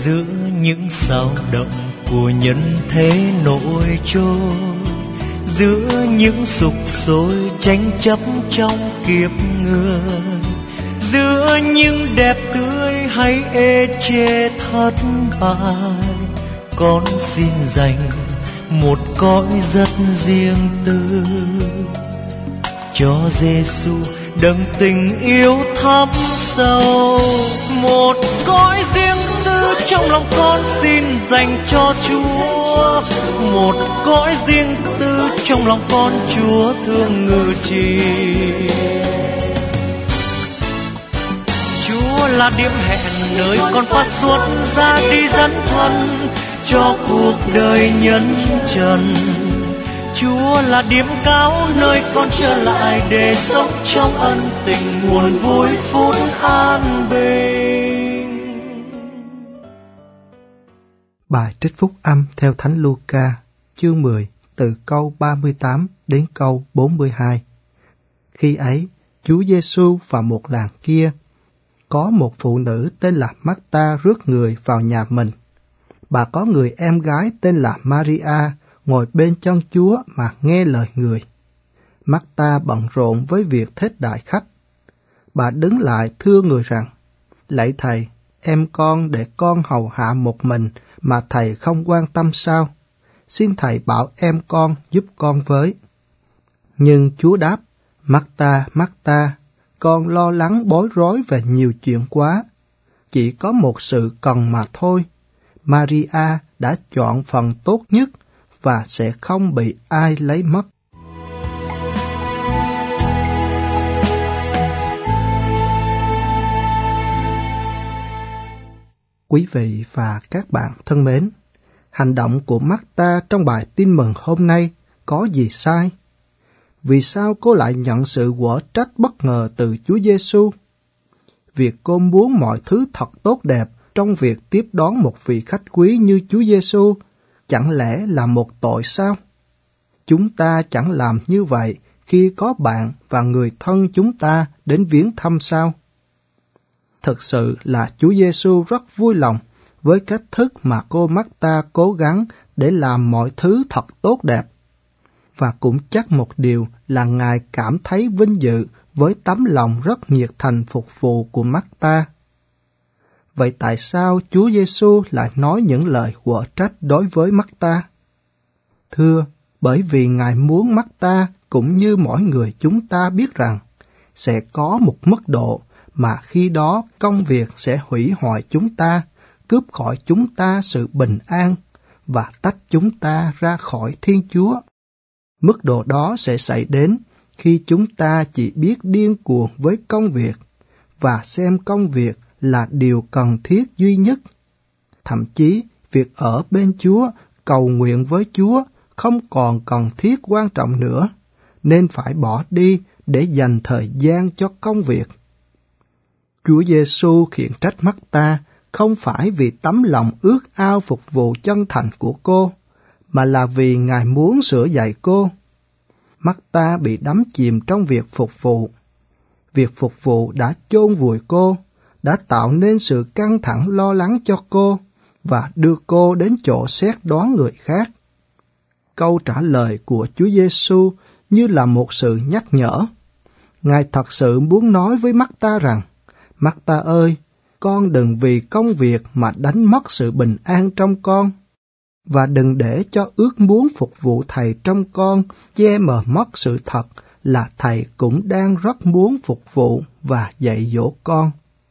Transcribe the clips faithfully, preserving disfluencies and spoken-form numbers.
giữa những sao động của nhân thế nổi trôi, giữa những sục sôi tranh chấp trong kiếp người, giữa những đẹp tươi hay ê chê thất bại, con xin dành một cõi rất riêng tư cho Giêsu đấng tình yêu thắm sâu. Một cõi riêng tư trong lòng con xin dành cho Chúa, một cõi riêng tư trong lòng con Chúa thương ngự trị. Chúa là điểm hẹn nơi con phát xuất ra đi dấn thân cho cuộc đời nhân trần. Chúa là điểm cao nơi con trở lại để sống trong ân tình nguồn vui phút an bình. Bài trích phúc âm theo Thánh Luca, chương mười, từ câu ba mươi tám đến câu bốn mươi hai. Khi ấy, Chúa Giêsu và một làng kia, có một phụ nữ tên là Marta rước người vào nhà mình. Bà có người em gái tên là Maria ngồi bên chân Chúa mà nghe lời người. Marta bận rộn với việc thết đại khách. Bà đứng lại thưa người rằng: Lạy Thầy, em con để con hầu hạ một mình mà Thầy không quan tâm sao? Xin Thầy bảo em con giúp con với. Nhưng Chúa đáp: Marta, Marta, con lo lắng bối rối về nhiều chuyện quá. Chỉ có một sự cần mà thôi. Maria đã chọn phần tốt nhất và sẽ không bị ai lấy mất. Quý vị và các bạn thân mến, hành động của Marta trong bài tin mừng hôm nay có gì sai? Vì sao cô lại nhận sự quở trách bất ngờ từ Chúa Giêsu? Việc cô muốn mọi thứ thật tốt đẹp trong việc tiếp đón một vị khách quý như Chúa Giêsu chẳng lẽ là một tội sao? Chúng ta chẳng làm như vậy khi có bạn và người thân chúng ta đến viếng thăm sao? Thực sự là Chúa Giêsu rất vui lòng với cách thức mà cô Marta cố gắng để làm mọi thứ thật tốt đẹp. Và cũng chắc một điều là Ngài cảm thấy vinh dự với tấm lòng rất nhiệt thành phục vụ của Marta. Vậy tại sao Chúa Giêsu lại nói những lời quở trách đối với Marta? Thưa, bởi vì Ngài muốn Marta cũng như mỗi người chúng ta biết rằng sẽ có một mức độ mà khi đó công việc sẽ hủy hoại chúng ta, cướp khỏi chúng ta sự bình an và tách chúng ta ra khỏi Thiên Chúa. Mức độ đó sẽ xảy đến khi chúng ta chỉ biết điên cuồng với công việc và xem công việc là điều cần thiết duy nhất. Thậm chí, việc ở bên Chúa, cầu nguyện với Chúa không còn cần thiết quan trọng nữa, nên phải bỏ đi để dành thời gian cho công việc. Chúa Giêsu khiển trách Marta không phải vì tấm lòng ước ao phục vụ chân thành của cô, mà là vì Ngài muốn sửa dạy cô. Marta bị đắm chìm trong việc phục vụ. Việc phục vụ đã chôn vùi cô, đã tạo nên sự căng thẳng lo lắng cho cô và đưa cô đến chỗ xét đoán người khác. Câu trả lời của Chúa Giêsu như là một sự nhắc nhở. Ngài thật sự muốn nói với Marta rằng: Marta ơi, con đừng vì công việc mà đánh mất sự bình an trong con, và đừng để cho ước muốn phục vụ Thầy trong con che mờ mất sự thật là Thầy cũng đang rất muốn phục vụ và dạy dỗ con.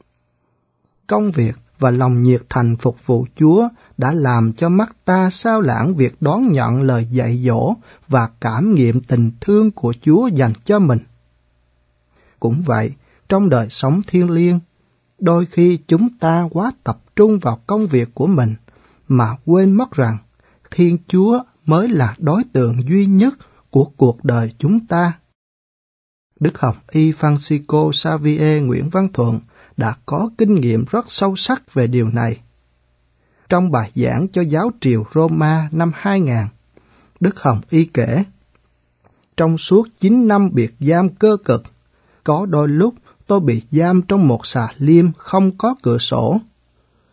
Công việc và lòng nhiệt thành phục vụ Chúa đã làm cho Marta sao lãng việc đón nhận lời dạy dỗ và cảm nghiệm tình thương của Chúa dành cho mình. Cũng vậy, trong đời sống thiêng liêng, đôi khi chúng ta quá tập trung vào công việc của mình mà quên mất rằng Thiên Chúa mới là đối tượng duy nhất của cuộc đời chúng ta. Đức Hồng Y Francisco Xavier Nguyễn Văn Thuận đã có kinh nghiệm rất sâu sắc về điều này. Trong bài giảng cho giáo triều Roma năm hai nghìn, Đức Hồng Y kể: Trong suốt chín năm biệt giam cơ cực, có đôi lúc tôi bị giam trong một xà liêm không có cửa sổ.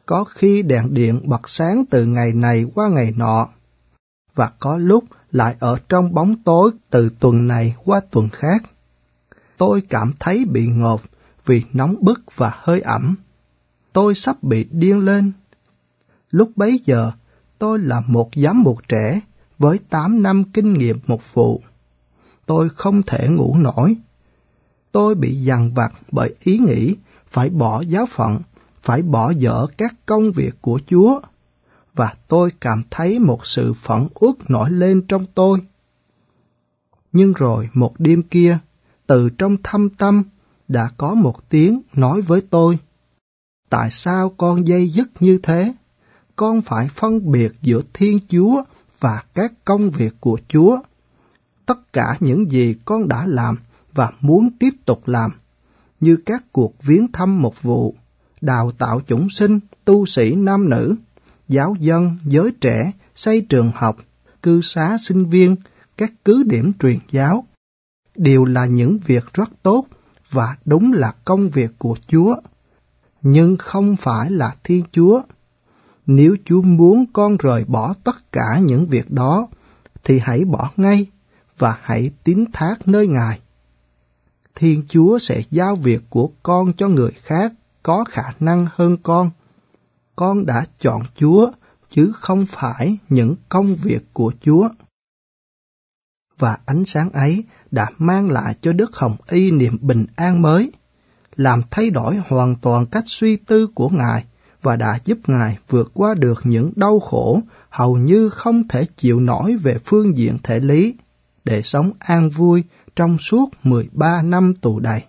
Có khi đèn điện bật sáng từ ngày này qua ngày nọ, và có lúc lại ở trong bóng tối từ tuần này qua tuần khác. Tôi cảm thấy bị ngộp vì nóng bức và hơi ẩm. Tôi sắp bị điên lên. Lúc bấy giờ, tôi là một giám mục trẻ với tám năm kinh nghiệm mục vụ. Tôi không thể ngủ nổi. Tôi bị dằn vặt bởi ý nghĩ phải bỏ giáo phận, phải bỏ dở các công việc của Chúa, và tôi cảm thấy một sự phẫn uất nổi lên trong tôi. Nhưng rồi một đêm kia, từ trong thâm tâm đã có một tiếng nói với tôi: tại sao con dây dứt như thế? Con phải phân biệt giữa Thiên Chúa và các công việc của Chúa. Tất cả những gì con đã làm và muốn tiếp tục làm, như các cuộc viếng thăm mục vụ, đào tạo chủng sinh, tu sĩ nam nữ, giáo dân, giới trẻ, xây trường học, cư xá sinh viên, các cứ điểm truyền giáo, đều là những việc rất tốt và đúng là công việc của Chúa, nhưng không phải là Thiên Chúa. Nếu Chúa muốn con rời bỏ tất cả những việc đó, thì hãy bỏ ngay và hãy tín thác nơi Ngài. Thiên Chúa sẽ giao việc của con cho người khác có khả năng hơn con. Con đã chọn Chúa, chứ không phải những công việc của Chúa. Và ánh sáng ấy đã mang lại cho Đức Hồng Y niềm bình an mới, làm thay đổi hoàn toàn cách suy tư của Ngài và đã giúp Ngài vượt qua được những đau khổ hầu như không thể chịu nổi về phương diện thể lý, để sống an vui trong suốt mười ba năm tù đầy.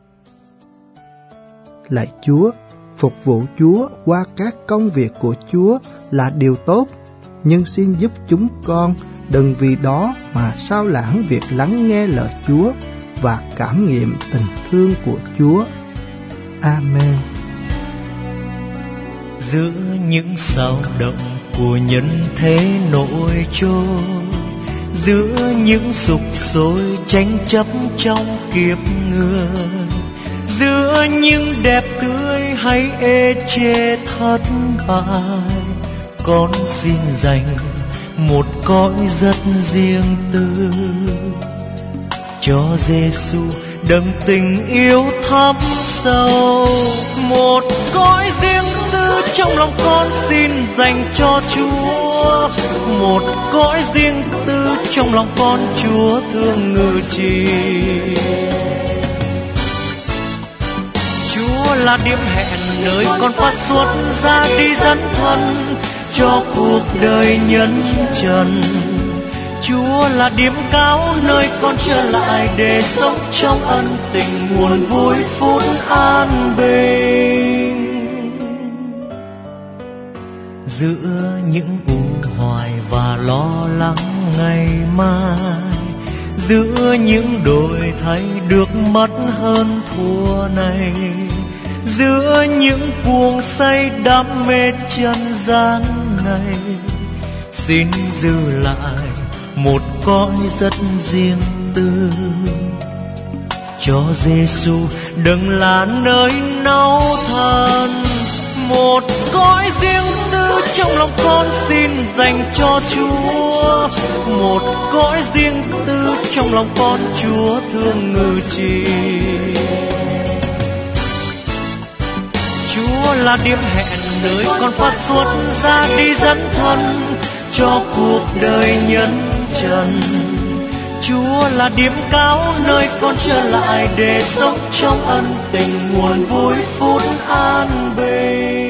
Lạy Chúa, phục vụ Chúa qua các công việc của Chúa là điều tốt, nhưng xin giúp chúng con đừng vì đó mà sao lãng việc lắng nghe lời Chúa và cảm nghiệm tình thương của Chúa. Amen. Giữa những sao động của nhân thế nổi trôi, giữa những sục sôi tranh chấp trong kiếp người, giữa những đẹp tươi hay ê chê thất bại, con xin dành một cõi rất riêng tư cho Giêsu, đấng tình yêu thắm sâu. Một cõi riêng tư trong lòng con xin dành cho Chúa, một cõi riêng tư trong lòng con Chúa thương ngự trị. Chúa là điểm hẹn nơi con phát xuất ra đi dấn thân cho cuộc đời nhân trần. Chúa là điểm cao nơi con trở lại để sống trong ân tình nguồn vui phút an bình. Giữa những u hoài và lo lắng ngày mai, giữa những đổi thay được mất hơn thua này, giữa những cuồng say đam mê chân gian này, xin giữ lại một cõi rất riêng tư cho Giêsu, đừng là nơi nấu thân. Một cõi riêng tư trong lòng con xin dành cho Chúa, một cõi riêng tư trong lòng con Chúa thương ngự trị. Chúa là điểm hẹn nơi con phát xuất ra đi dấn thân cho cuộc đời nhân trần. Chúa là điểm cao nơi con trở lại để sống trong ân tình nguồn vui phút an bình.